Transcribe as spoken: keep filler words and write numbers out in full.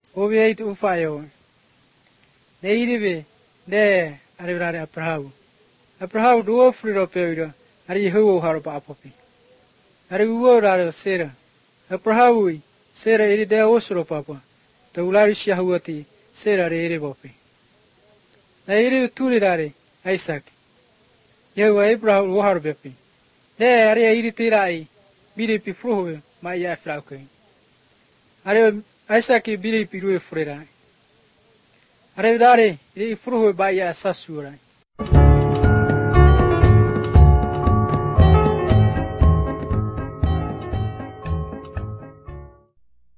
Obiait ufayo. Neiribe, ne, Arivare Aprahu. Aprahu do free of period, Arihu Harpa Poppy. Ariwu Rado Sarah. Aprahu, Sarah Ede Osro Papa. The Ularisha Huati, Sarah Eribopi. Nairi Turirare, Isaac. Yehu Abraham Warbepi. There are iritirai, Biripi Fru, my Yafrauke. Are Isaac Biripi Frera. Are Dare, Fru by Yasasura.